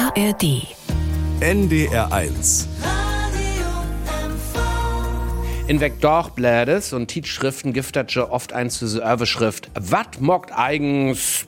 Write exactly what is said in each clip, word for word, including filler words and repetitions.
A R D. N D R eins. In Vektorblädes und Tietschriften gibt das schon oft ein zu der Überschrift, wat mockt eigens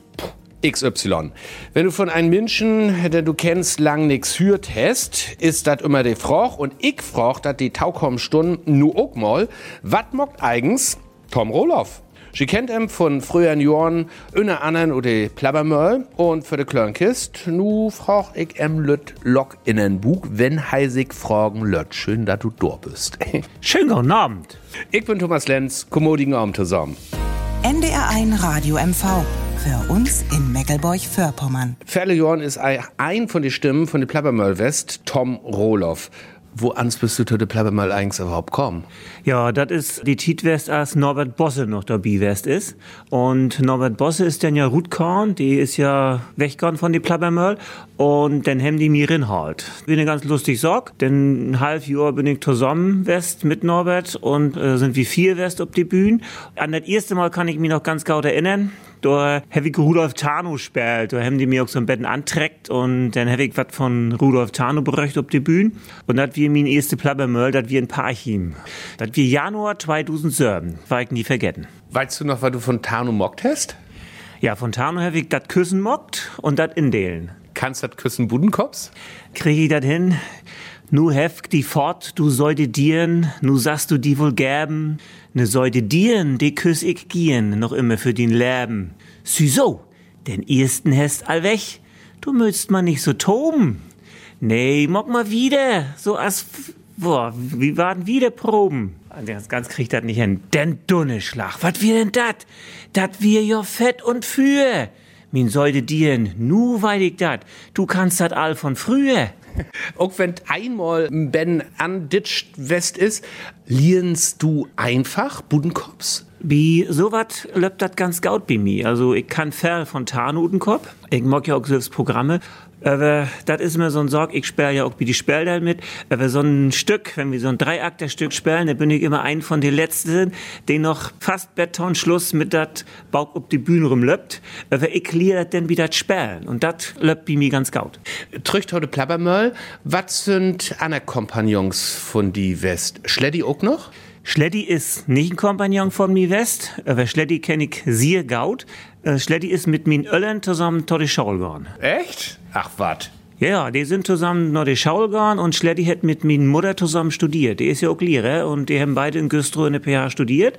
X Y. Wenn du von einem Menschen, den du kennst, lang nix hört hast, ist das immer die Frage. Und ich frag dat die Taukommstunden nu auch mal, wat mockt eigens Tom Roloff? Sie kennt ihn von früheren Jahren, unter anderem oder Plabbermöll. Und für die Klörnkist, nu frag ich em Lüt Lock in den Bug, wenn heisig fragen Lüt. Schön, dass du da bist. Schönen guten Abend. Ich bin Thomas Lenz, kommodigen Abend zusammen. N D R eins Radio M V. Für uns in Mecklenburg-Vorpommern. Viele Jahren ist ein von den Stimmen von der Plabbermöll West, Tom Roloff. Wo ans bist du zu der Plabbermöll eigentlich überhaupt kommen? Ja, das ist die Tiet West, als Norbert Bosse noch dabei West ist. Und Norbert Bosse ist dann ja Rutkorn, die ist ja weggegangen von der Plabbermöll. Und dann haben die mir rinhalt. Wie eine ganz lustig Sorg, denn ein halb Jahr bin ich zusammen West mit Norbert und äh, sind wie vier West auf die Bühne. An das erste Mal kann ich mich noch ganz gut erinnern. Da habe ich Rudolf Tano gespielt. Da haben die mir auch so ein Betten anträgt und dann habe ich was von Rudolf Tano berichtet auf die Bühne. Und das wir mein erste Plabbermöll, das wir in Parchim. Das wir Januar zweitausendsieben, war ich nie vergessen. Weißt du noch, was du von Tano mockt hast? Ja, von Tano habe ich das Küssen mockt und das Indelen. Kannst du das Küssen Budenkops? Krieg ich das hin? Nu heft die fort, du sollte dieren, nu sagst du die wohl gäben. Ne sollte dieren, die küss ich gien, noch immer für den Leben. Sü so, den ersten hast all weg, du möchtst mal nicht so toben. Nee, mock mal wieder, so as, boah, wie waren wieder Proben? Das ganz kriegt das nicht hin. Den Dunneschlag, wat wir denn dat? Dat wir jo fett und für. Min sollte dieren, nu weet ich dat, du kannst dat all von früher. Auch wenn einmal Ben anditscht West ist, lernst du einfach Budenkops? Wie sowas läuft das ganz gut bei mir. Also ich kann Ferl von Tarnutenkopf. Ich mag ja auch selbst Programme. Aber das ist mir so ein Sorg, ich spiele ja auch wie die Spielteil mit. Aber so ein Stück, wenn wir so ein Dreiakter-Stück spielen, dann bin ich immer ein von den Letzten, den noch fast Betonschluss mit dat Bauch auf die Bühne rumlöppt. Aber ich lehre das dann wieder das Spielen. Und das läuft bei mir ganz gut. Trücht heute Plabbermöll. Was sind andere Kompagnons von die West? Schleddi auch noch? Schleddi ist nicht ein Kompagnon von mir West, aber Schleddi kenne ich sehr gut. Schleddi ist mit min Öllern zusammen zu der Schule gegangen. Echt? Ach, wat? Ja, die sind zusammen nach der Schule gegangen und Schleddi hat mit min Mutter zusammen studiert. Die ist ja auch Lehrer und die haben beide in Güstrow in der P H studiert.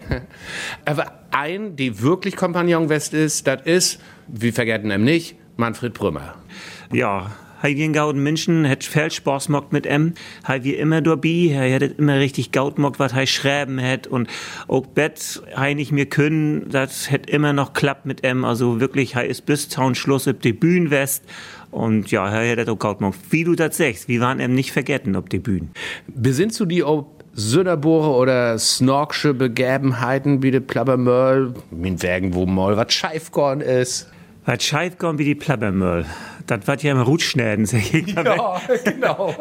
Aber ein, die wirklich Kompagnon West ist, das ist, wir vergessen ihn nicht, Manfred Brümmer. Ja. Hei wie ein gauden Menschen, hat viel Spaß mockt mit em. Hei wie immer dabei, er hat immer richtig gaut mockt, was hei schreiben hat. Und auch Bett, hei nicht mehr können, das hat immer noch klappt mit em. Also wirklich, hei ist bis zum Schluss ob die Bühne West. Und ja, hei hat auch gaut mockt. Wie du das sagst, wir waren em nicht vergessen ob die Bühne. Besinnst du die ob Söderbohre oder Snorksche Begebenheiten wie die Plabbermöll, min Wägen, wo mal was Scheifkorn ist? Was Scheifkorn wie die Plabbermöll. Das wird ja immer Rutschnäden, sag ich. Ja, genau.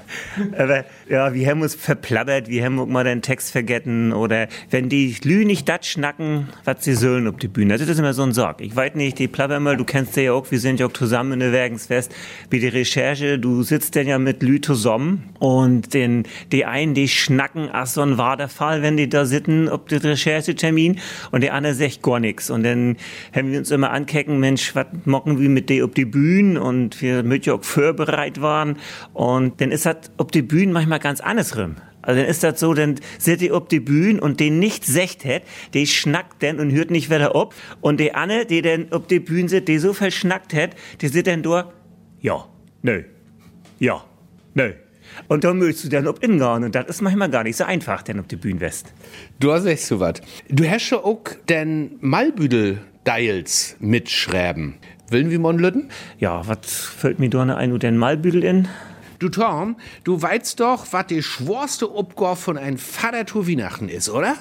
Aber ja, wir haben uns verplappert, wir haben mal den Text vergessen oder wenn die Lü nicht das schnacken, was sie sollen auf die Bühne. Das ist immer so ein Sorg. Ich weiß nicht, die Plappermöll, du kennst ja auch, wir sind ja auch zusammen in der Werkensfest. Wie die Recherche, du sitzt denn ja mit Lü zusammen und den, die einen, die schnacken, ach so ein war der Fall, wenn die da sitzen, ob den Recherchetermin und der andere sagt gar nichts. Und dann haben wir uns immer ankecken, Mensch, was mocken wir mit dir auf die Bühne? Und wir mit ja auch vorbereitet waren. Und dann ist das auf die Bühne manchmal ganz andersrum. Also dann ist das so, dann sitzt ihr auf die Bühne und den nicht secht hat, der schnackt dann und hört nicht wieder ab. Und der andere, der dann auf die Bühne sitzt, der so verschnackt hat, der sitzt dann da, ja, nö, ja, nö. Und dann möchtest du dann ob innen gehen. Und das ist manchmal gar nicht so einfach, denn auf die Bühne West. Du hast echt so was. Du hast schon auch den Malbüdel-Dials mitschreiben. Willen wir mal lütten? Ja, was fällt mir da noch ein, und den Malbüdel in? Du Tom, du weißt doch, was die schworste Obgor von ein Vater zu Weihnachten ist, oder?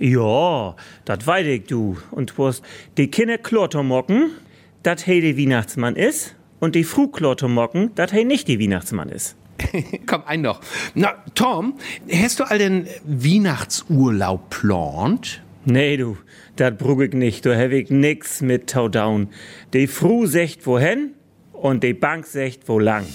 Ja, das weiß ich, du. Und du hast die Kinder Klortomocken, dat he der Weihnachtsmann ist, und die Frau Klortomocken, dat he nicht die Weihnachtsmann ist. Komm, ein noch. Na, Tom, hast du all den Weihnachtsurlaub plant? Nee, du, dat brug ich nicht. Da hab ich nix mit Taudown. Die Frau sagt wohin Und die Bank sagt, wo lang?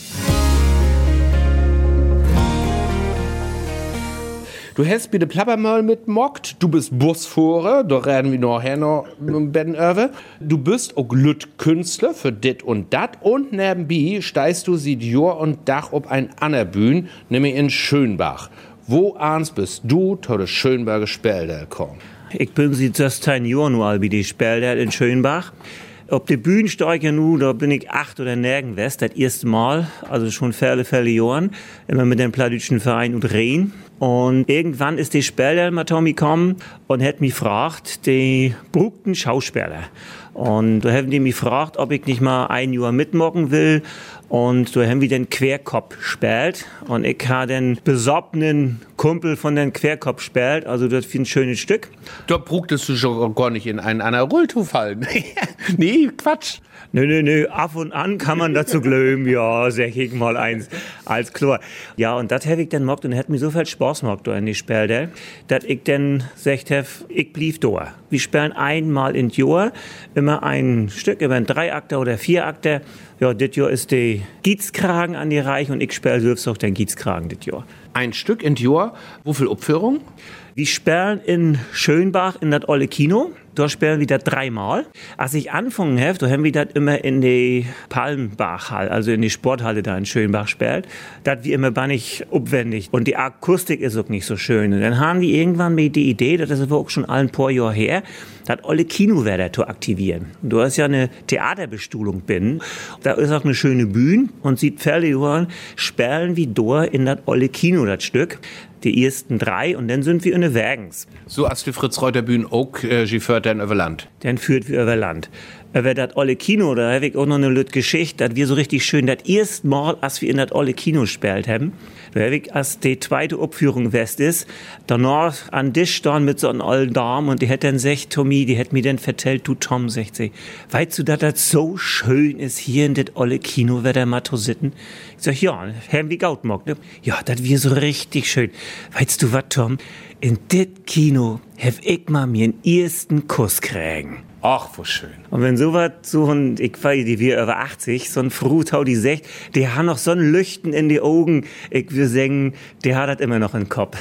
Du hast bitte Plappermöll mitmockt, du bist Busfahrer, da reden wir nachher noch mit Ben Öwe. Du bist auch Lütt-Künstler für dit und dat und nebenbei steigst du sieht Jahr und Dach ob ein ander Bühn, nämlich in Schönbach. Wo ans bist du zu der Schönberger Spälder gekommen? Ich bin seit sechzehn Jahren nur bei die Spälder in Schönbach. Auf der Bühne stehe ich ja nun, da bin ich acht oder nirgend west, das erste Mal, also schon viele, viele Jahren, immer mit dem Plattdütschen Verein und Rehn. Und irgendwann ist die Spälder mal Tommy gekommen und hat mich gefragt, die brugten Schauspieler. Und da haben die mich gefragt, ob ich nicht mal ein Jahr mitmachen will. Und da haben wir den Querkopf gespielt. Und ich habe den besoffenen Kumpel von den Querkopf gespielt. Also das ist ein schönes Stück. Da brugtest du schon gar nicht in einen einer Rolltuch fallen. Nee, Quatsch. Nö, nö, nö, ab und an kann man dazu glauben, ja, sag ich mal eins, als klar. Ja, und das habe ich dann gemacht und hat mir so viel Spaß gemacht da in die Spiele, dass ich dann gesagt habe, ich blieb da. Wir spielen einmal in Jahr, immer ein Stück, über ein Dreiakter oder Vierakter. Ja, das Jahr ist der Giezkragen an die Reich und ich spiele selbst auch den Giezkragen das Jahr. Ein Stück in Jahr, wo viel Aufführung? Wir spielen in Schönbach in das olle Kino. Da spielen wir das dreimal. Als ich angefangen habe, da haben wir das immer in die Palmbachhalle, also in die Sporthalle da in Schönbach gespielt. Das wie immer bannig aufwendig. Und die Akustik ist auch nicht so schön. Und dann haben die irgendwann mal die Idee, das ist aber auch schon ein paar Jahre her, das olle Kino wieder zu aktivieren. Und du hast ja eine Theaterbestuhlung bin. Da ist auch eine schöne Bühne und sieht viele Jahre spielen wir da in das olle Kino das Stück. Die ersten drei und dann sind wir in der Wägens. So als die Fritz-Reuter-Bühne auch äh, geführt dann über Land. Dann führt wir über Land. Über das olle Kino, da habe ich auch noch eine lütte Geschichte, dass wir so richtig schön, das erste Mal, als wir in das olle Kino gespielt haben, da habe ich, als die zweite Aufführung west ist, danach an Tisch stand mit so einem alten Dame und die hat dann gesagt, Tommy, die hat mir dann vertellt, du Tom, sagt sie, weißt du, dass das so schön ist, hier in das olle Kino, wer da mal zu sitzen? Ich sag, ja, haben wir gaut gemacht, ne? Ja, das wir so richtig schön. Weißt du was, Tom? In dit Kino hab ich mal mir einen ersten Kuss kriegen. Ach, wo schön. Und wenn sowas, so ein, ich weiß, die wir über achtzig, so ein Frutau, die sagt, der hat noch so ein Lüchten in die Augen, ich will sagen, der hat das immer noch im Kopf.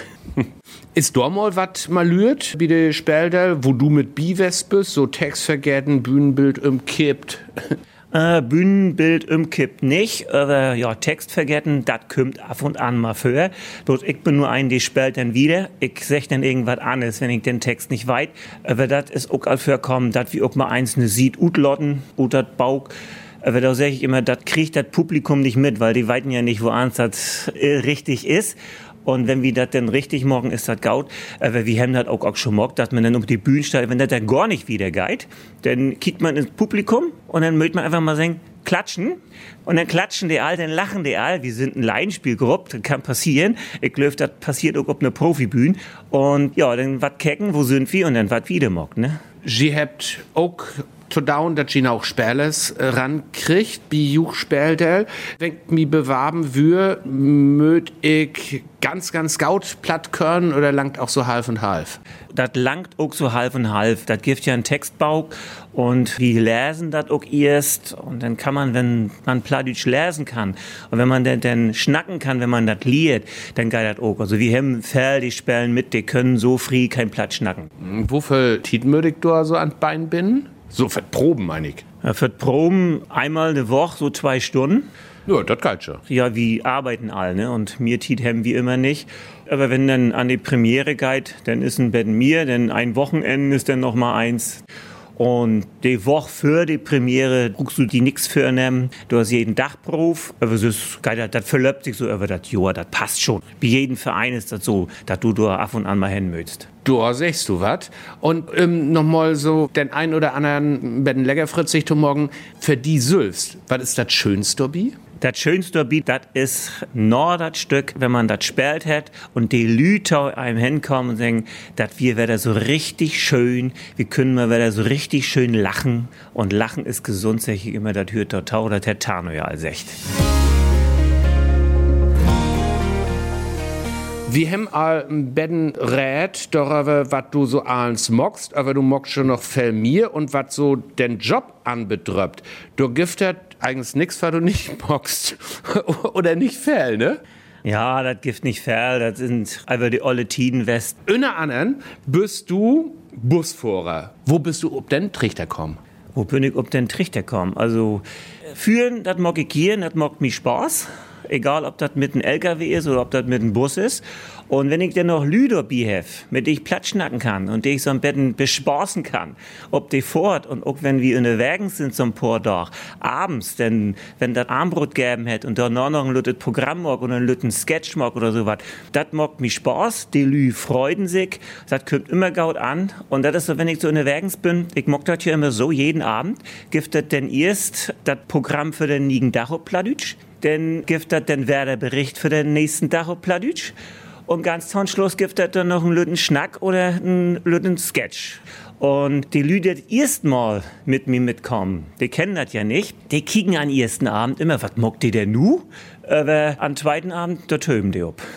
Ist da mal was malürt, wie die Spälder, wo du mit Biwest bist, so Text vergessen, Bühnenbild umkippt? Äh, Bühnenbild umkippt nicht, aber ja, Text vergessen, das kommt ab und an mal vor. Bloß ich bin nur ein, die spielt dann wieder. Ich sag dann irgendwas anderes, wenn ich den Text nicht weiß. Aber das ist auch all vorkommen, dass wir auch mal einzelne sieht, utlotten, utat Bauch. Aber da sag ich immer, das kriegt das Publikum nicht mit, weil die weiten ja nicht, wo eins das äh, richtig ist. Und wenn wir das dann richtig machen, ist das gaut. Aber wir haben das auch, auch schon gemacht, dass man dann um die Bühne steigt. Wenn das dann gar nicht wieder geht, dann kickt man ins Publikum und dann möchte man einfach mal sagen, klatschen. Und dann klatschen die all, dann lachen die all. Wir sind ein Laienspielgruppe, das kann passieren. Ich glaube, das passiert auch auf einer Profibühne. Und ja, dann wat kecken, wo sind wir? Und dann wat wieder macht, ne? Sie habt auch zu down, dass sie auch Sperles äh, rankriegt, wie Juch Speldel. Wenn ich mich bewerben würde, möt ich ganz, ganz gaut platt können oder langt auch so half und half? Das langt auch so half und half. Das gibt ja einen Textbau und wir lesen das auch erst und dann kann man, wenn man Plattdeutsch lesen kann und wenn man dann, dann schnacken kann, wenn man das liest, dann geht das auch. Also wir haben Fälle, die spielen mit, die können so frei kein Platt schnacken. Wofür Tietmödig du so an Bein bin? So für Proben, meine ich. Ja, für Proben einmal eine Woche, so zwei Stunden. Ja, das geht schon. Ja, wir arbeiten alle, ne? Und mir Tiet haben wir immer nicht. Aber wenn dann an die Premiere geht, dann ist ein Bett mir, denn ein Wochenende ist dann noch mal eins. Und die Woche für die Premiere guckst du die nix für nehmen. Du hast jeden Dachberuf. Aber das, das verlöppt sich so über das Jahr. Das passt schon. Bei jedem Verein ist das so, dass du da ab und an mal hin möchtest. Da sagst du was. Und ähm, nochmal so den ein oder anderen Betten Leckerfritzig zu morgen. Für die Sülfst, was ist das Schönste dabei? Das schönste Beat, das ist nur das Stück, wenn man das spielt hat und die Leute einem hinkommen und sagen, das wir wieder so richtig schön, wir können mal wieder so richtig schön lachen. Und Lachen ist gesund, sag ich immer, das hört der Tau, das hat Tano ja als echt. Wir haben all beiden Rät darüber, was du so alles mockst, aber du mockst schon noch viel mehr und was so den Job anbetrifft. Du giftet eigentlich nichts, was du nicht mockst. Oder nicht viel, ne? Ja, das gibt nicht viel, das sind einfach die olle Tiden West. Inner anderen bist du Busfahrer. Wo bist du ob den Trichter kommen? Wo bin ich ob den Trichter kommen? Also, führen, das mag ich hier, das mag mich Spaß. Egal, ob das mit einem L K W ist oder ob das mit einem Bus ist. Und wenn ich dann noch Lüder dabei habe, mit denen ich platschnacken kann und die ich so ein bisschen bespaßen kann, ob die fort und auch wenn wir in der Wägen sind zum Pordach, abends, denn wenn das Armbrot gegeben hat und da noch ein lüttes Programm mag oder ein lütten Sketch mag oder sowas, das macht mich Spaß, die Lü freuden sich, das kommt immer gut an und das ist so, wenn ich so in der Wägens bin, ich mag das hier immer so jeden Abend, gibt das denn erst das Programm für den nigen Dach auf Plattdeutsch, dann gibt das den Werder-Bericht für den nächsten Tag auf Plattdeutsch. Und ganz zum Schluss gibt es dann noch einen lütten Schnack oder einen lütten Sketch. Und die Leute, die erstmal mit mir mitkommen, die kennen das ja nicht. Die kicken an ersten Abend immer, was mockt die denn nu? Aber am zweiten Abend, da töben die ob.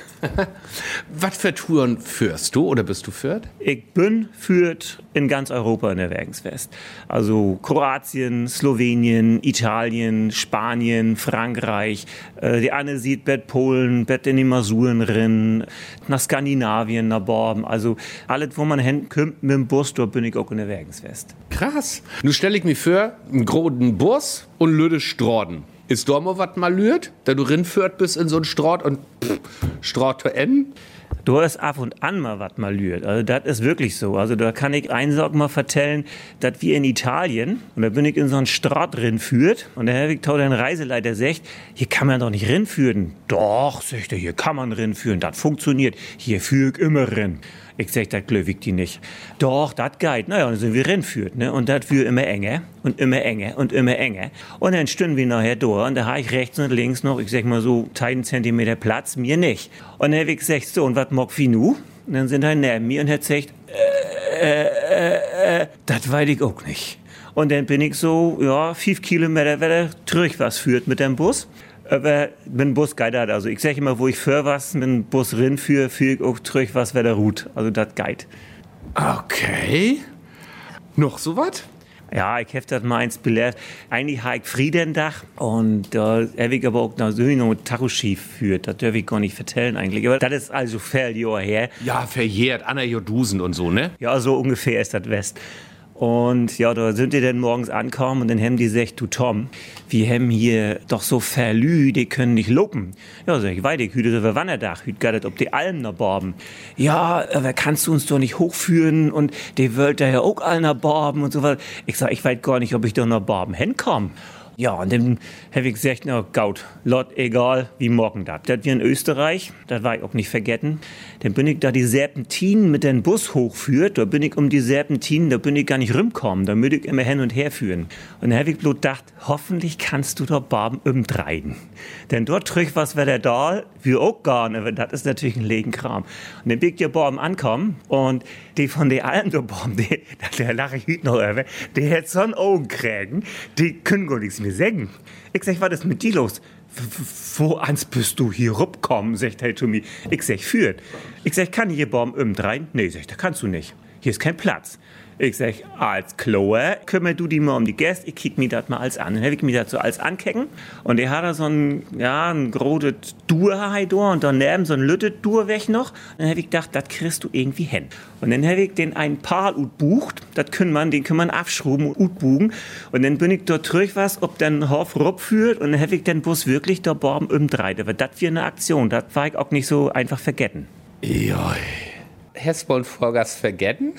Was für Touren führst du oder bist du führt? Ich bin führt in ganz Europa in der Wägensfest. Also Kroatien, Slowenien, Italien, Spanien, Frankreich. Äh, die Anne sieht Bett Polen, Bett in die Masuren rein, nach Skandinavien, nach Borben. Also alles, wo man hinkommt mit dem Bus, da bin ich auch in der Wägensfest. Krass. Nun stelle ich mir vor, einen großen Bus und lüde Strauden. Ist da mal was mal lürt, da du rinführt bist in so ein Straut und pff, Straut zu enden? Du hast ab und an mal was mal lürt. Also das ist wirklich so. Also da kann ich eins auch mal vertellen, dass wir in Italien, und da bin ich in so einen Straut rinführt, und der Herr Victor, den Reiseleiter, sagt, hier kann man doch nicht rinführen. Doch, sagt er, hier kann man rinführen, das funktioniert. Hier führe ich immer rin. Ich sag, das glöwig die nicht. Doch, das geht. Naja, und dann sind wir rinführt, ne? Und das wird immer enger und immer enger und immer enger. Und dann stünden wir nachher da und da habe ich rechts und links noch, ich sag mal so, einen Zentimeter Platz, mir nicht. Und dann habe ich gesagt, so, und was mag wie nu? Und dann sind er neben mir und hat gesagt, äh, äh, äh, das weiß ich auch nicht. Und dann bin ich so, ja, fünf Kilometer weiter zurück was führt mit dem Bus. Aber mit dem Bus geht das. Also ich sage immer, wo ich für was mit dem Bus rinführe, führe ich auch zurück was wer der Route. Also das geht. Okay. Noch so was? Ja, ich habe das mal eins belehrt. Eigentlich habe ich Friedendach und da habe ich aber auch noch so einen Tacho schief führt. Das darf ich gar nicht vertellen eigentlich. Aber das ist also viel Jahre her. Ja, verjährt. Anna Jodusen und so, ne? Ja, so ungefähr ist das West. Und ja, da sind die dann morgens angekommen und dann haben die gesagt, du Tom, wir haben hier doch so Verlü, die können nicht lopen. Ja, sag ich, weit, ich hüte über Wanderdach, hüt gar nicht ob die Almen noch borben. Ja, aber kannst du uns doch nicht hochführen und die wollt da ja auch alle noch borben und so weiter. Ich sag, ich weiß gar nicht, ob ich doch noch borben hinkomme. Ja, und dann habe ich gesagt, na gaut, lot egal, wie morgen das. Das wir in Österreich, das war ich auch nicht vergessen. Dann bin ich da die Serpentinen mit dem Bus hochführt, da bin ich um die Serpentinen, da bin ich gar nicht rumkommen, da müde ich immer hin und her führen. Und dann habe ich bloß gedacht, hoffentlich kannst du da Barben umdrehen. Denn dort trüch was wer der da, wir auch gar nicht, aber das ist natürlich ein Legenkram. Und dann bin ich die Barben ankommen und die von den allen da Barben, die, da lache ich heute noch über, die hat so einen Augenkrägen, die können gar nichts mehr sagen. Ich sag, was ist mit dir los? Wo ans bist du hier rumkommen, sagt er zu mir. Ich sag, führt. Ich sag, kann ich hier Baum umdrehen? Nee, sagt er, kannst du nicht. Hier ist kein Platz. Ich sag, als Chloe, kümmer du dich mal um die Gäste, ich kick mir das mal als an. Dann hab ich mir das so als ankecken und er hat da so ein, ja, ein großes Durhai da und daneben so ein lüttes Dur weg noch. Dann hab ich gedacht, das kriegst du irgendwie hin. Und dann hab ich den einen Paar utbucht, das können man, den kann man abschrauben und utbugen. Und dann bin ich dort durch was, ob dann Hof rup führt und dann hab ich den Bus wirklich da Borben umdreht. Aber das war eine Aktion, das war ich auch nicht so einfach vergessen. Joi. Hessborn Vorgas vergessen?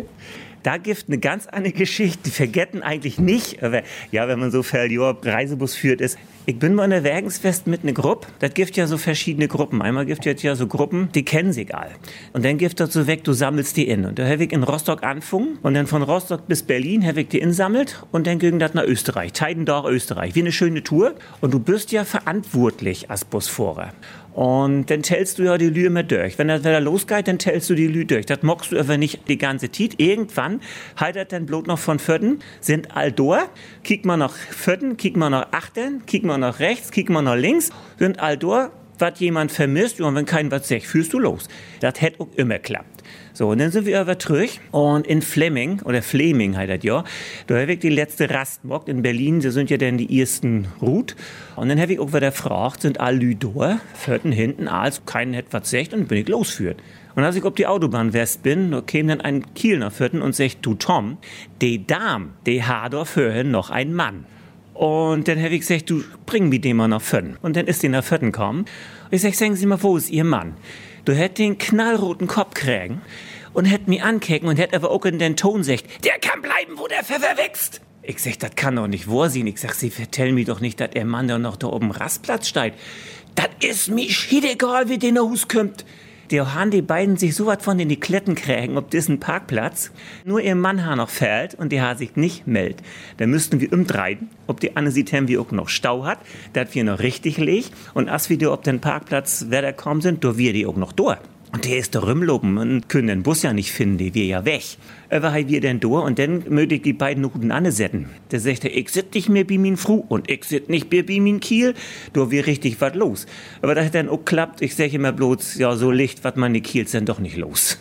Da gibt eine ganz andere Geschichte, die vergessen eigentlich nicht. Aber ja, wenn man so viel Jahr Reisebus führt, ist. Ich bin mal in der Wägensfest mit einer Gruppe. Das gibt ja so verschiedene Gruppen. Einmal gibt es ja so Gruppen, die kennen sich alle. Und dann gibt das so weg, du sammelst die in. Und da habe ich in Rostock angefangen. Und dann von Rostock bis Berlin habe ich die insammelt. Und dann ging das nach Österreich. Teidendorf, Österreich. Wie eine schöne Tour. Und du bist ja verantwortlich als Busfahrer. Und dann tellst du ja die Lü immer durch. Wenn das wieder losgeht, dann tellst du die Lü durch. Das mockst du aber nicht die ganze Zeit. Irgendwann haltet dann bloß noch von Vierten, sind all durch. Kick mal nach Vierten, kick mal nach Achten, kick mal nach rechts, kick mal nach links, sind all durch. was jemand vermisst, und wenn kein was sagt, führst du los. Das hätte auch immer klappt. So, und dann sind wir aber zurück und in Flemming, oder Fleming heißt das ja, da habe ich die letzte Rast gemacht in Berlin, da sind ja dann die ersten Route. Und dann habe ich auch wieder gefragt, sind alle Leute da, vierten hinten, als keinen hätte was gesagt, und dann bin ich losgeführt. Und als ich auf die Autobahn West bin, da kam dann ein Kielner vierten und sagt, du Tom, die Dame, die hat da vorhin noch ein Mann. Und dann habe ich gesagt, du bring mich den mal nach Vierten. Und dann ist die nach Vierten gekommen. Und ich sag, sagen Sie mal, wo ist Ihr Mann? Du hätt den knallroten Kopf kriegen und hätt mich ankecken und hätt aber auch in den Ton gesagt, der kann bleiben, wo der Pfeffer wächst. Ich sag, das kann doch nicht wahr sein. Ich sag, Sie vertellen mir doch nicht, dass der Mann da noch da oben Rastplatz steigt. Das ist mir egal, wie der nach Hus kommt. Der haben die beiden sich so was von in die Kletten kriegen, ob das ein Parkplatz. Nur ihr Mann hat noch fällt und der hat sich nicht meldet. Da müssten wir umdrehen, ob die Anne sieht, wie auch noch Stau hat, dass wir noch richtig liegen. Und als wir da auf den Parkplatz, wer da kommen sind, da wir die auch noch da. Und der ist da rumloben und können den Bus ja nicht finden, die wir ja weg. Aber halt wir denn da und dann möchte ich die beiden Nuten ansetzen. Da sagt er, ich sit nicht mehr bei min Fru und ich sit nicht mehr bei min Kiel. Da wir richtig was los. Aber das dann auch klappt, ich sag immer bloß, ja, so Licht, was meine Kiels denn doch nicht los.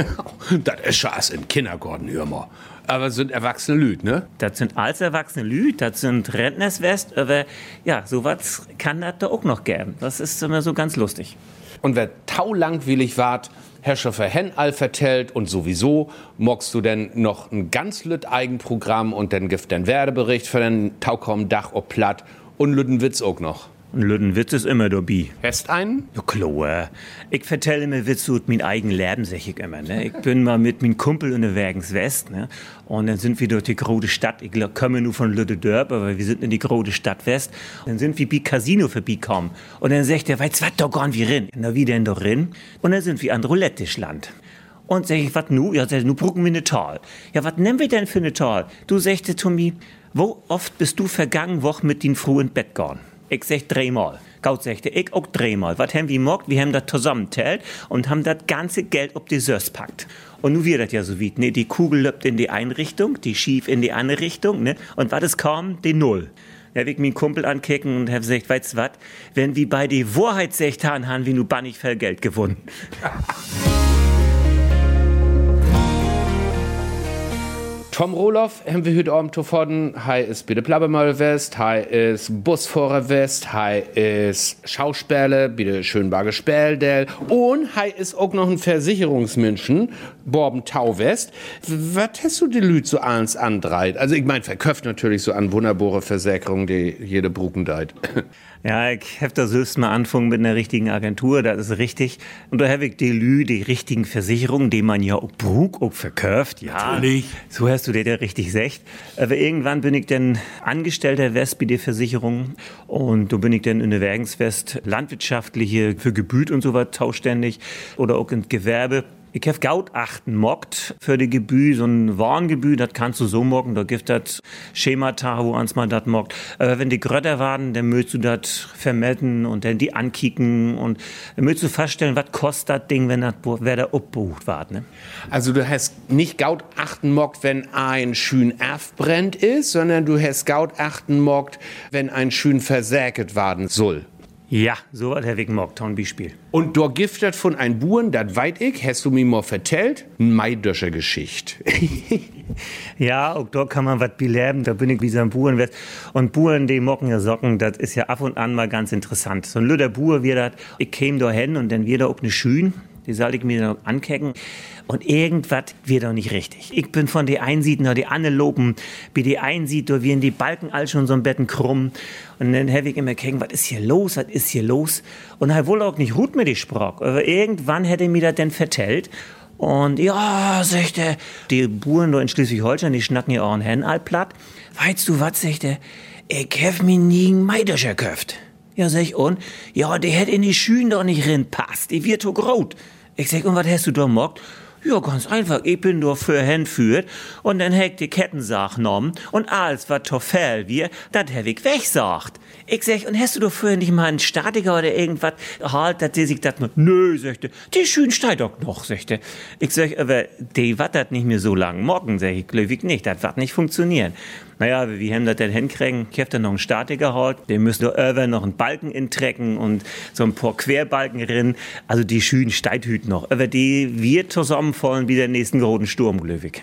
Das ist Schaß im Kindergarten, hör mal. Aber sind erwachsene Lüd, ne? Das sind als erwachsene Lüd, das sind Rentnerswest, aber ja, sowas kann das da auch noch geben. Das ist immer so ganz lustig. Und wer taulangweilig wart, Herr Schöffer Hen all vertellt und sowieso mockst du denn noch ein ganz lütt Eigenprogramm und dann gibt den Werdebericht für den Taukom Dach ob platt und lütten Witz auch noch. Ein lütten Witz ist immer dabei. Hast einen? Ja, klar. Ich vertelle mir Witze und mein eigen Leben, sag ich immer. Ne? Ich bin mal mit meinem Kumpel unterwegs West. Ne? Und dann sind wir durch die große Stadt. Ich komme nur von Lüttedörp, aber wir sind in die große Stadt West. Und dann sind wir bei Casino vorbeigekommen. Und dann sagt er, weißt du, was, da gehen wir rein. Na, wie denn da rein? Und dann sind wir an Roulette-Land. Und sag ich, was nu? Ja, sag ich, nu brauchen wir eine Tal. Ja, was nehmen wir denn für eine Tal? Du sagst zu mir, wo oft bist du vergangen Woche mit den Früh in Bett gegangen? Ich sag dreimal. Gaut sagte, ich auch dreimal. Was haben wir gemacht? Wir haben das zusammenteilt und haben das ganze Geld auf die Sörs packt. Und nun wird das ja so weit, ne? Die Kugel löppt in die eine Richtung, die schief in die andere Richtung, ne? Und was es kam? Die Null. Da hab ich meinen Kumpel ankicken und hab gesagt, weißt du was? Wenn wir bei die Wahrheit sagt haben, haben wir nur bannig viel Geld gewonnen. Tom Roloff haben wir heute Abend gefunden. Hi ist bitte Plabbermal West, hi ist Busfahrer West, hi ist Schauspieler, bitte Schönberger Speldel und hi ist auch noch ein Versicherungsmenschen, Borben Tau West. Was hast du die Lüd so eins andreit? Also ich mein, verköpft natürlich so an wunderbare Versicherung, die jede Brucken deit. Ja, ich hab da selbst mal angefangen mit einer richtigen Agentur, das ist richtig. Und da hab ich die Lü, die richtigen Versicherungen, die man ja auch brug, auch verkauft, ja. Natürlich. So hast du dir ja richtig gesagt. Aber irgendwann bin ich dann Angestellter West bei der Versicherung und da bin ich dann in der Wägenswest landwirtschaftliche für Gebüt und so was tauständig oder auch in Gewerbe. Ich hab Gautachten mockt für die Gebühr, so ein Warngebühr, das kannst du so mocken, da gibt das Schemata, wo ans mal das mockt. Aber wenn die Grötter waren, dann möchtest du das vermelden und dann die ankicken und dann möchtest du feststellen, was kostet das Ding, wenn das, wer da abbucht war, ne? Also du hast nicht Gautachten mockt, wenn ein schön abbrennt ist, sondern du hast Gautachten mockt, wenn ein schön versägt werden soll. Ja, so was hab ich mockt, ein Beispiel. Und dort giftet von ein Buren, das weit ich, hast du mir mal vertellt, Maidöscher Geschichte. Ja, auch da kann man was beleben, da bin ich wie so ein Buren. Und Buren, die mocken ja Socken, das ist ja ab und an mal ganz interessant. So ein lüder Buhr, wie das, ich käme da hin und dann wird da auch eine Schün, die soll ich mir dann ankecken. Und irgendwas wird doch nicht richtig. Ich bin von die Einsieden oder die Anne loben, wie die Einsieht, da werden die Balken all schon so ein Betten krumm. Und dann hab ich immer gekriegt, was ist hier los, was ist hier los? Und er wohl auch nicht gut mit die Sprach. Aber irgendwann hätte mir das denn vertellt. Und ja, sagt er, die Buren da in Schleswig-Holstein, die schnacken ja auch einen Hen all platt. Weißt du was, sagt er, ich hab mir nie einen Maidöscher gekauft. Ja, sag ich, und? Ja, der hätte in die Schühen doch nicht reinpasst, die wird so rot. Ich sag, und was hast du da mockt? Ja, ganz einfach, ich bin nur für hinführt und dann hätt die Kettensach genommen und alles, was toffel wir, das hab ich wegsagt. Ich sag, und hast du doch vorher nicht mal einen Statiker oder irgendwas halt, dass der sich das mal, nö, sagte, die schön steigt doch noch, sagte. Ich sag, aber die wat das nicht mehr so lang mocken, sag ich, glaub ich nicht, das wird nicht funktionieren. naja, wie haben das denn hinkriegen? Ich hab dann noch einen Statiker geholt, den müssen wir noch einen Balken intrecken und so ein paar Querbalken drin. Also die schönen Steithüten noch. Aber die wird zusammenfallen wie der nächsten großen Sturm, glücklich.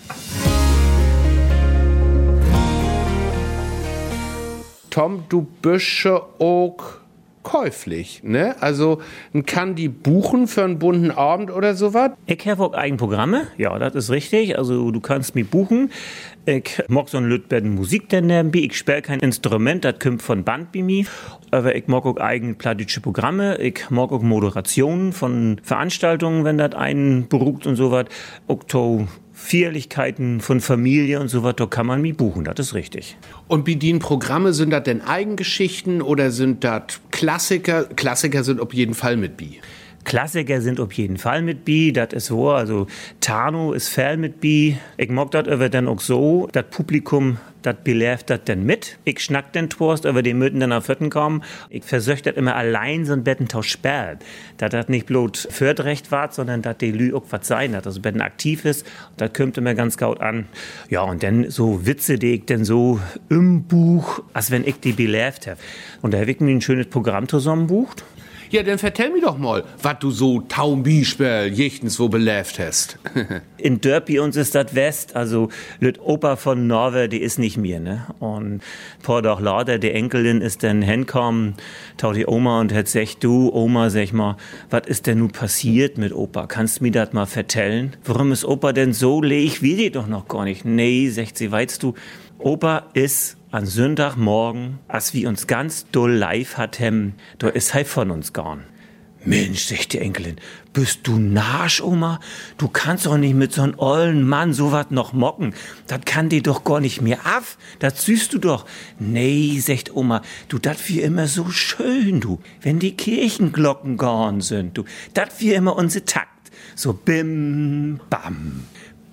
Tom, du bist auch käuflich, ne? Also, man kann die buchen für einen bunten Abend oder sowas? Ich habe auch eigene Programme, ja, das ist richtig. Also, du kannst mich buchen. Ich mag so ein Lütbetten Musik denn nebenbei. Ich spiele kein Instrument, das kommt von Band bei mir. Aber ich mag auch eigene plattdeutsche Programme. Ich mag auch Moderationen von Veranstaltungen, wenn das einen beruht und sowas. Auch to Feierlichkeiten von Familie und sowas, da kann man mich buchen, das ist richtig. Und bedienen Programme, sind das denn Eigengeschichten oder sind das Klassiker? Klassiker sind auf jeden Fall mit bi. Klassiker sind auf jeden Fall mit bi, das ist so, also Tano ist fern mit bi. Ich mag das aber dann auch so, das Publikum, das beläuft das dann mit. Ich schnack den Trost, aber die müssen dann auf Vierten kommen. Ich versöcht das immer allein so ein Bettentausch sperrt. Dass das nicht bloß Förderrecht war, sondern dass die Lü auch was sein, dass das Betten aktiv ist. Das kommt immer ganz gut an. Ja, und dann so Witze, die ich dann so im Buch, als wenn ich die beläuft habe. Und da habe ich mir ein schönes Programm zusammenbucht. Ja, dann vertell mir doch mal, was du so Taumbispel jichtens wo belebt hast. In Dörpi uns ist das West, also Lüt Opa von Norwe, die ist nicht mir, ne? Und vor doch lauter, die Enkelin ist dann hinkommen, tau die Oma und hat gesagt, du Oma, sag mal, was ist denn nun passiert mit Opa? Kannst du mir das mal vertellen? Warum ist Opa denn so leeg? Wie die doch noch gar nicht. Nee, sagt sie, weißt du, Opa ist an Sonntagmorgen, als wir uns ganz doll live hatten, da ist er von uns gegangen. Mensch, sagt die Enkelin, bist du narsch, Oma? Du kannst doch nicht mit so einem ollen Mann sowas noch mocken. Das kann dir doch gar nicht mehr ab. Das süßt du doch. Nee, sagt Oma, du, das wir immer so schön, du. Wenn die Kirchenglocken gehauen sind, du. Das wir immer unser Takt. So bim, bam.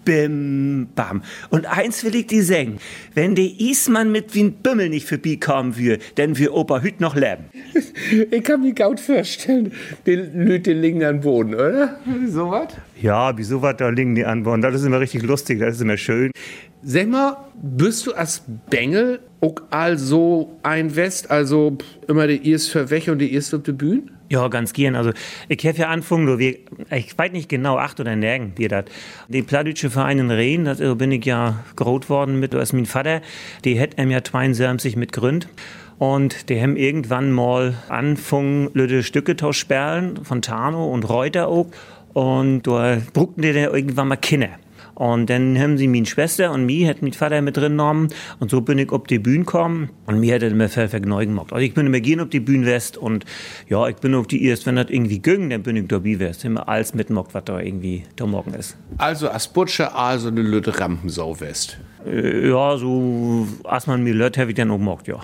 Bim, bam. Und eins will ich dir sagen, wenn der Ismann mit wie ein Bümmel nicht vorbeikommen würde, dann wir Opa hüt noch leben. Ich kann mir gut vorstellen, die Leute liegen am Boden, oder? So was? Ja, wie so was, da liegen die an Boden. Das ist immer richtig lustig, das ist immer schön. Sag mal, bist du als Bengel auch also ein West, also immer die erst für weg und die erst auf die Bühne? Ja, ganz gern. Also, ich habe ja angefangen, nur wir, ich weiß nicht genau, acht oder nirgend, wie das. Die plattdeutsche Verein in Rehn, da also bin ich ja groß worden mit, als mein Vater, die hat em ja zweiundsiebzig mit gegründet. Und die haben irgendwann mal angefangen, Leute Stücke zu sperren, von Tano und Reuter auch. Und da brauchten die dann irgendwann mal Kinder. Und dann haben sie meine Schwester und mich, hat mein Vater mit drin genommen. Und so bin ich auf die Bühne gekommen. Und mir hat das immer viel Vergnügen gemacht. Also ich bin immer gehen auf die Bühne west. Und ja, ich bin auf die erst, wenn das irgendwie ging, dann bin ich dabei west. Immer alles mitmacht, was da irgendwie da morgen ist. Also als Butcher, also eine Lütte Rampensau west. Äh, ja, so, als man mir lört, habe ich dann auch gemacht, ja.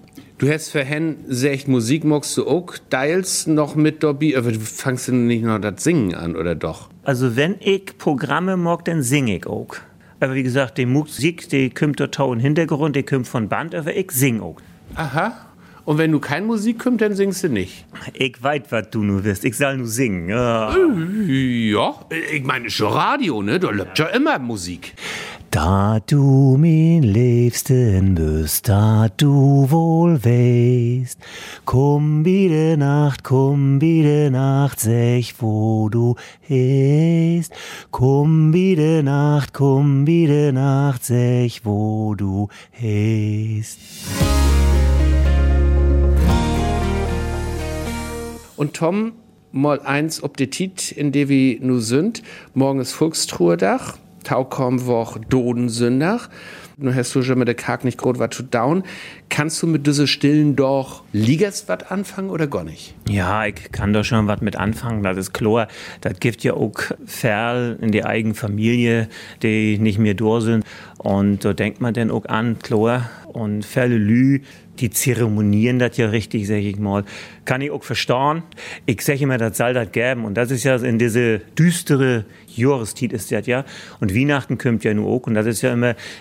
Du hast für Hen sagt, Musik magst du auch, teils noch mit dabei, aber du fangst du nicht noch das Singen an, oder doch? Also wenn ich Programme mag, dann singe ich auch. Aber wie gesagt, die Musik, die kommt total im Hintergrund, die kommt von Band, aber ich singe auch. Aha. Und wenn du keine Musik kommst, dann singst du nicht? Ich weiß, was du nur wirst. Ich soll nur singen. Ja, ja. Ich meine, schon Radio, ne? Da läuft ja immer Musik. Da du mein Liebsten bist, da du wohl weißt, komm bitte Nacht, komm bitte Nacht, sech wo du hest. Komm bitte Nacht, komm bitte Nacht, sech wo du hest. Und Tom, mal eins ob die Tit, in der wir nu sind. Morgen ist Volkstruhrdach. Tau kommen Woch Dodensündach. Nun hast du schon mit der Kark nicht groß was zu down. Kannst du mit diese Stillen doch Liegers was anfangen oder gar nicht? Ja, ich kann da schon was mit anfangen, das ist klar. Das gibt ja auch Ferl in die eigene Familie, die nicht mehr da sind. Und da denkt man dann auch an, klar. Und Ferle Lü, die zeremonieren das ja richtig, sag ich mal. Kann ich auch verstehen. Ich sage immer, das soll das geben. Und das ist ja in diese düstere Jahreszeit ist das ja. Und Weihnachten kommt ja nur auch. Und das ist ja immer, wenn man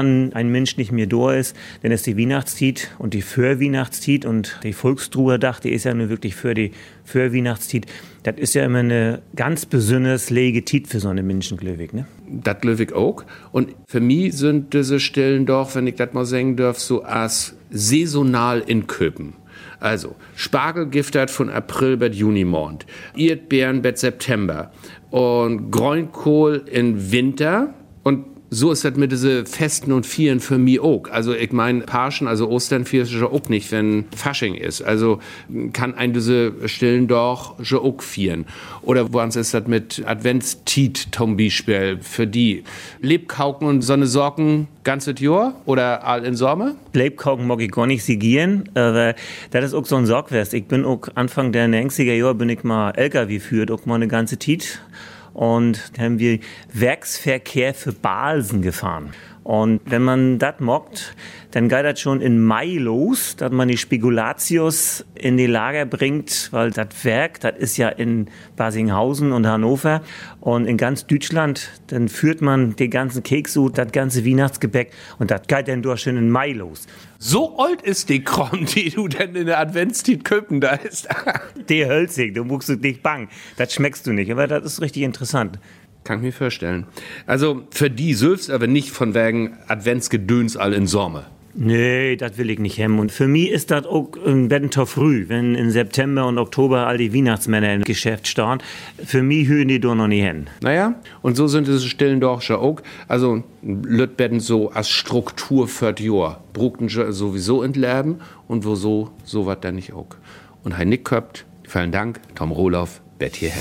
wann ein Mensch nicht mehr da ist, dann ist die Weihnachtszeit und die Vorweihnachtszeit und die Volkstruherdach, die ist ja nur wirklich für die Vorweihnachtszeit. Das ist ja immer eine ganz besonders lege Zeit für so eine Menschen, glaube ich, ne? Das glaube ich auch. Und für mich sind diese Stellen doch, wenn ich das mal sagen darf, so als saisonal in Köpen. Also, Spargel giftert von April bis Junimond, Erdbeeren bis September und Grünkohl im Winter. Und so ist das mit diese Festen und Vieren für mich auch. Also ich meine, Paschen, also Ostern feiert ja auch nicht, wenn Fasching ist. Also kann ein diese Stillen doch schon auch feiern. Oder woans ist das mit Adventstiet zum Beispiel für die? Lebkauken und Sonnesorgen ganzes Jahr oder all in Sommer? Lebkauken mag ich gar nicht sigieren, aber das ist auch so ein Sorgwest. Ich bin auch Anfang der neunziger Jahre bin ich mal L K W geführt, auch mal eine ganze Zeit. Und da haben wir Werksverkehr für Balsen gefahren. Und wenn man das mockt, dann geht das schon im Mai los, dass man die Spekulatius in die Lager bringt, weil das Werk, das ist ja in Basinghausen und Hannover und in ganz Deutschland, dann führt man den ganzen Keksu, das ganze Weihnachtsgebäck und das geht dann durch schon im Mai los. So alt ist die Kron, die du denn in der Adventszeit köpen da ist. Die hölzig, du muckst dich bang. Das schmeckst du nicht, aber das ist richtig interessant. Kann ich mir vorstellen. Also für die selbst aber nicht von wegen Adventsgedöns all in Sommer. Nee, das will ich nicht haben. Und für mich ist das auch ein Wettentag früh, wenn im September und Oktober all die Weihnachtsmänner im Geschäft stehen. Für mich hören die doch noch nicht hin. Naja, und so sind diese Stillen doch schon auch. Also Lütbetten so als Struktur für das Jahr. Brugten sowieso entleben und wo so, so was dann nicht auch. Und Herr Nick Köpt, vielen Dank, Tom Rohloff, Bett hierher.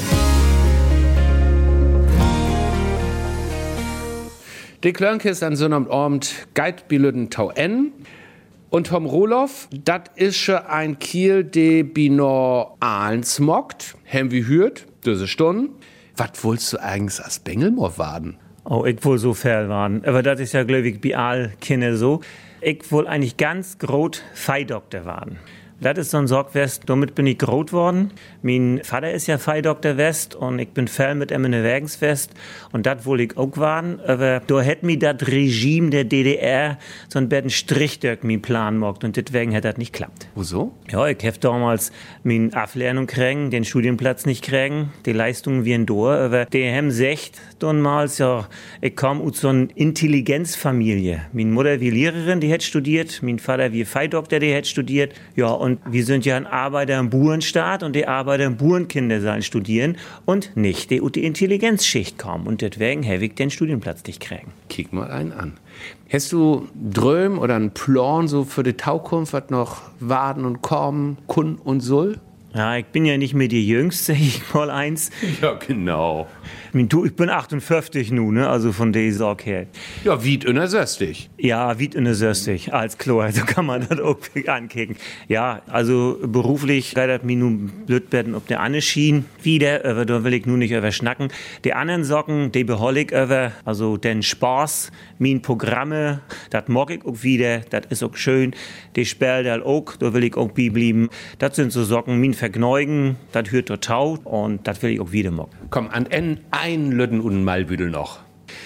Die Klönke ist an so einem Abend Geit bilüden Tau N. Und Tom Rohloff, das ist schon ein Kiel, der binor Ahlens mockt. Hem wie hürt, diese Stunden. Was wolltest du eigentlich als Bengelmoor waden? Oh, ich will so fair waren. Aber das ist ja, glaube ich, bei all Kinder so. Ich will eigentlich ganz groß Feidoktor werden. Das ist so ein Sorgwest, damit bin ich groß worden. Mein Vater ist ja Feidoktor West und ich bin Fan mit ihm in der Wägensfest und das wollte ich auch werden. Aber da hätte mir das Regime der D D R so ein bisschen Strich durch meinen Plan gemacht und deswegen hat das nicht geklappt. Wieso? Ja, ich habe damals meine Ablehnung kriegen, den Studienplatz nicht kriegen, die Leistungen wie ein Dor, aber die haben gesagt damals, ja, ich komme aus so einer Intelligenzfamilie. Meine Mutter wie Lehrerin, die hat studiert, mein Vater wie Feidoktor, der hat studiert, ja, und wir sind ja ein Arbeiter- und Burenstaat und die Arbeiter- und Burenkinder sollen studieren und nicht die, die Intelligenzschicht kommen. Und deswegen habe ich den Studienplatz nicht kriegen. Kick mal einen an. Hast du Dröm oder einen Plan so für die Zukunft, was noch warten und kommen, kun und soll? Ja, ich bin ja nicht mehr die Jüngste, ich mal eins. Ja, genau. Ich bin achtundfünfzig nun, ne? Also von der Sorge her. Ja, Wied in der Söstig. Ja, Wied in der Söstig, als Chlor, so kann man das auch ankicken. Ja, also beruflich leider mir nun blöd werden, ob der Anne schien wieder, aber da will ich nun nicht über schnacken. Die anderen Socken, die behol ich über, also den Spaß, mein Programme, das mag ich auch wieder, das ist auch schön. Die Sperl auch, da will ich auch bleiben. Das sind so Socken, mein Vergneugen, das hört total und das will ich auch wieder mag. Komm, an en ein Lütten und ein Malbüdel noch.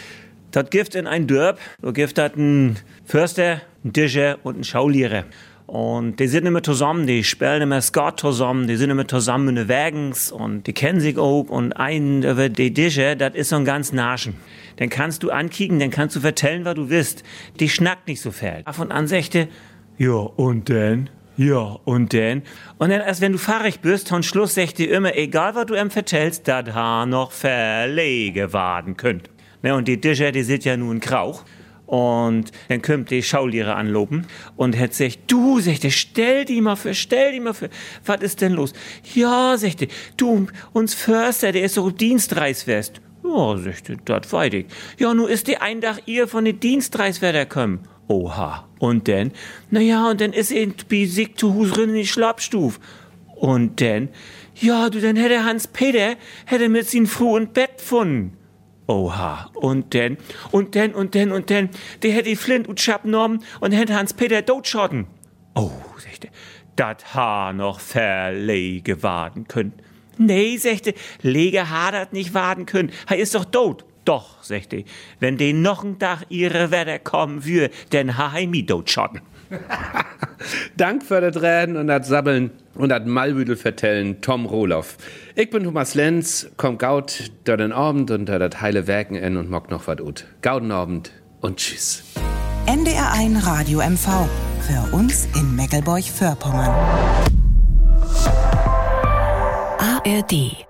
Das gibt in ein Dörp, da gibt das ein Förster, ein Discher und ein Schaulehrer. Und die sind immer zusammen, die spielen immer Skat zusammen, die sind immer zusammen in den Wägens und die kennen sich auch. Und ein, aber die Discher, das ist so ein ganz Naschen. Den kannst du ankicken, den kannst du vertellen, was du willst. Die schnackt nicht so viel. Von an sagte, ja, und dann? Ja, und dann? Und dann, als wenn du fahrig bist, und Schluss sagt dir immer, egal was du ihm vertellst, dat ha noch verlege waden könnt. Ne, und die Discher, die sind ja nur ein Krauch. Und dann kommt die Schaulehrer anloben und hat sagt, du, sagt er, stell die mal für, stell die mal für, was ist denn los? Ja, sagt er, du, uns Förster, der ist so Dienstreiswest. Ja, sagt er, das weiß ich. Ja, nu ist die ein Tag ihr von den Dienstreiswerder kommen. Oha. Und dann? Naja, und dann ist er bei sich zu Hus in die Schlappstuf. Und dann? Ja, du, dann hätte Hans-Peter, hätte mit sin Frau und Bett gefunden. Oha. Und dann? Und dann, und dann, und dann? Der hätte die Flint und Schap genommen und hätte Hans-Peter totschotten. Oh, sagt er, dat ha noch verlege waden können. Nee, sagte, Lege hadert nicht waden können. Er ist doch tot. doch, sagt die, wenn die noch einen Tag ihre Wetter kommen für, dann ha ich mi dotschotten. Dank für das Reden und das Sabbeln und das Malbüdel vertellen, Tom Rohloff. Ich bin Thomas Lenz, komm gaut da den Abend und da das heile Werken en und mock noch wat ut. Gauden Abend und tschüss. N D R eins Radio M V. Für uns in Meckelborch-Vorpommern. A R D